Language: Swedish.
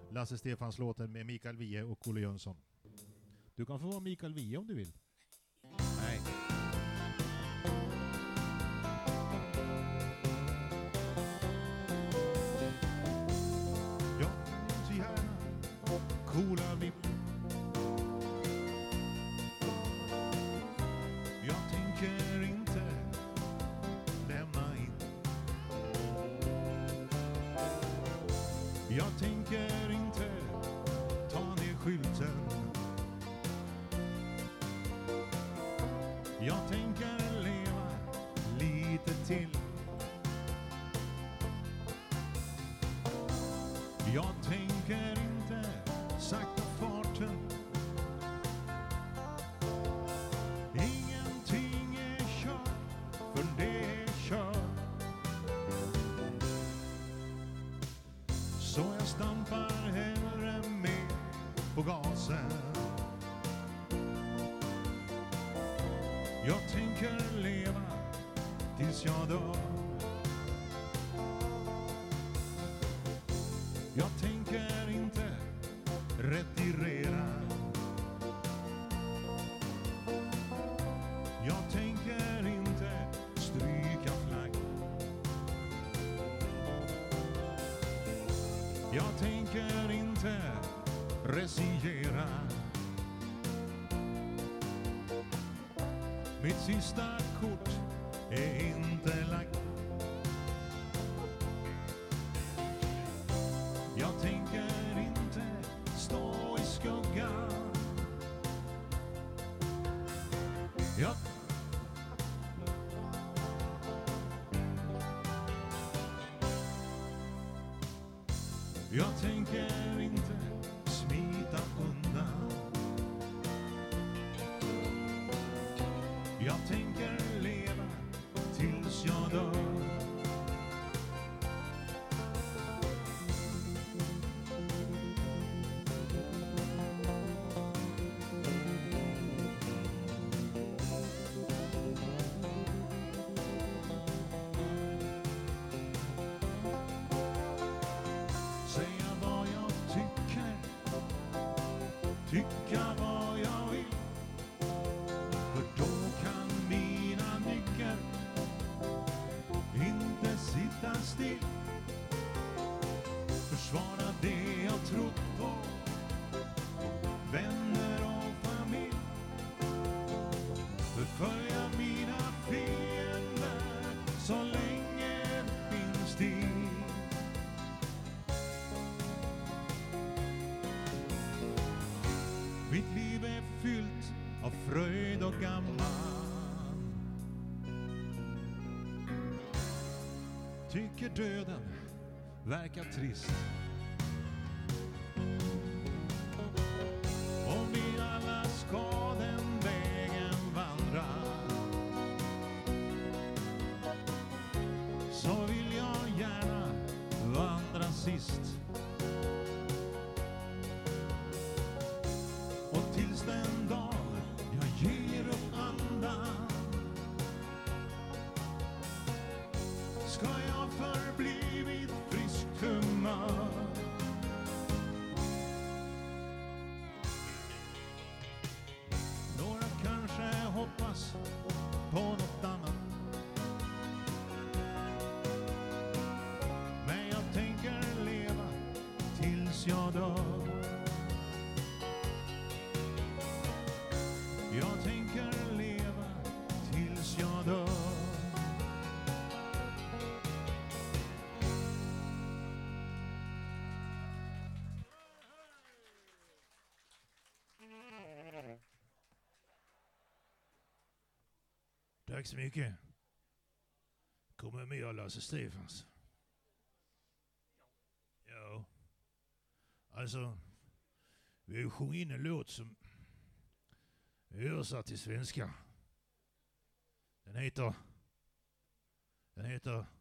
Lasse Stefans låten med Mikael Wiehe och Olle Jönsson. Du kan få vara Mikael Wiehe om du vill. Nej. Jag vill så gärna coola vipp. Jag tänker inte lämna in. Jag tänker inte ta ner skylten. Jag tänker leva lite till. Jag tänker inte sakta farten. Ingenting är kört, för det är kört. Så jag stampar hellre med på gasen. Jag tänker leva tills jag dör. Jag tänker inte retirera. Jag tänker inte stryka flagg. Jag tänker inte resignera. Mitt sista kort är inte lagt. Jag tänker inte stå i skuggan. Jag tänker inte smita undan. Jag tänker leva tills jag dör. Säga vad jag tycker, tycka vad jag vill. För då kan mina nycker inte sitta still. Försvara det jag trott på, vänner och familj. Förfölja mina fiender så länge det finns tid. Mitt liv är fyllt av fröjd och gammal. Tycker döden verkar trist. Om vi alla ska den vägen vandra, så vill jag gärna vandra sist. Och tills den dag jag ger upp andan, ska jag förbli vid friskt humör. Några kanske hoppas på något annat, men jag tänker leva tills jag dör. Jag tänker leva tills jag dör. Tack så mycket. Kommer med och Lasse Stefans. Ja. Alltså, vi har ju sjungit in en låt som är översatt till svenska. Den heter